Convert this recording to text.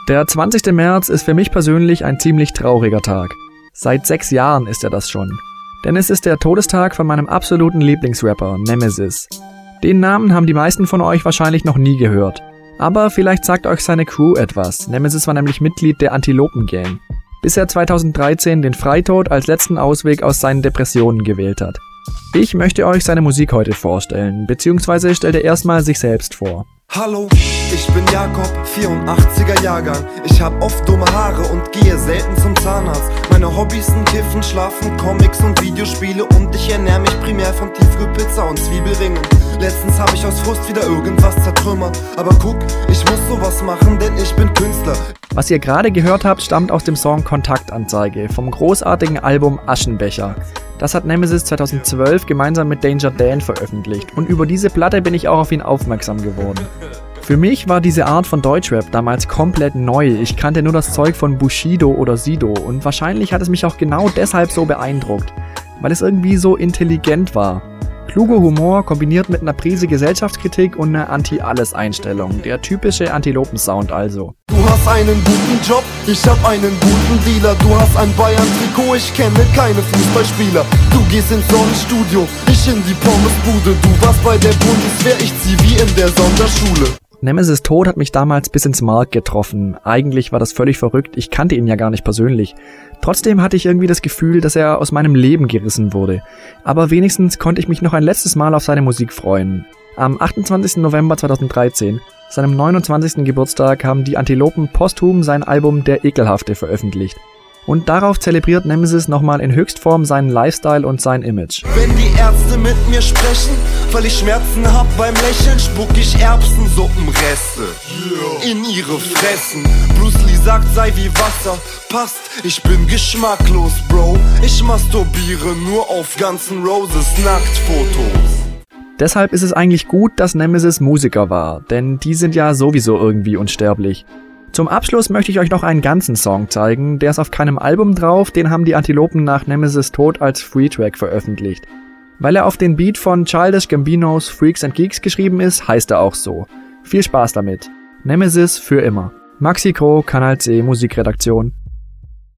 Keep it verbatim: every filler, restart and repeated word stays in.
Der zwanzigste März ist für mich persönlich ein ziemlich trauriger Tag. Seit sechs Jahren ist er das schon. Denn es ist der Todestag von meinem absoluten Lieblingsrapper, Nemesis. Den Namen haben die meisten von euch wahrscheinlich noch nie gehört. Aber vielleicht sagt euch seine Crew etwas. Nemesis war nämlich Mitglied der Antilopen-Gang, bis er zweitausenddreizehn den Freitod als letzten Ausweg aus seinen Depressionen gewählt hat. Ich möchte euch seine Musik heute vorstellen, beziehungsweise stellt er erstmal sich selbst vor. Hallo, ich bin Jakob, vierundachtziger Jahrgang. Ich hab oft dumme Haare und gehe selten zum Zahnarzt. Meine Hobbys sind Kiffen, Schlafen, Comics und Videospiele. Und ich ernähre mich primär von Tiefkühlpizza und Zwiebelringen. Letztens hab ich aus Frust wieder irgendwas zertrümmert. Aber guck, ich muss sowas machen, denn ich bin Künstler. Was ihr gerade gehört habt, stammt aus dem Song Kontaktanzeige vom großartigen Album Aschenbecher. Das hat Nemesis zweitausendzwölf gemeinsam mit Danger Dan veröffentlicht und über diese Platte bin ich auch auf ihn aufmerksam geworden. Für mich war diese Art von Deutschrap damals komplett neu. Ich kannte nur das Zeug von Bushido oder Sido und wahrscheinlich hat es mich auch genau deshalb so beeindruckt, weil es irgendwie so intelligent war. Kluger Humor kombiniert mit einer Prise Gesellschaftskritik und einer Anti-Alles-Einstellung. Der typische Antilopen-Sound also. Du hast einen guten Job, ich hab einen guten Dealer. Du hast ein Bayern-Trikot, ich kenne keine Fußballspieler. Du gehst ins Sonnenstudio, ich in die Pommesbude. Du warst bei der Bundeswehr, ich zieh wie in der Sonderschule. Nemesis Tod hat mich damals bis ins Mark getroffen. Eigentlich war das völlig verrückt, ich kannte ihn ja gar nicht persönlich. Trotzdem hatte ich irgendwie das Gefühl, dass er aus meinem Leben gerissen wurde. Aber wenigstens konnte ich mich noch ein letztes Mal auf seine Musik freuen. Am achtundzwanzigsten November zweitausenddreizehn, seinem neunundzwanzigsten Geburtstag, haben die Antilopen posthum sein Album Der Ekelhafte veröffentlicht. Und darauf zelebriert Nemesis nochmal in Höchstform seinen Lifestyle und sein Image. Wenn die Ärzte mit mir sprechen, weil ich Schmerzen hab beim Lächeln, spuck ich Erbsensuppenreste in ihre Fressen. Bruce Lee sagt, sei wie Wasser, passt, ich bin geschmacklos, Bro. Ich masturbiere nur auf ganzen Roses Nacktfotos. Deshalb ist es eigentlich gut, dass Nemesis Musiker war, denn die sind ja sowieso irgendwie unsterblich. Zum Abschluss möchte ich euch noch einen ganzen Song zeigen, der ist auf keinem Album drauf, den haben die Antilopen nach Nemesis Tod als Freetrack veröffentlicht. Weil er auf den Beat von Childish Gambinos Freaks and Geeks geschrieben ist, heißt er auch so. Viel Spaß damit. Nemesis für immer. Maxi Crow, Kanal C Musikredaktion.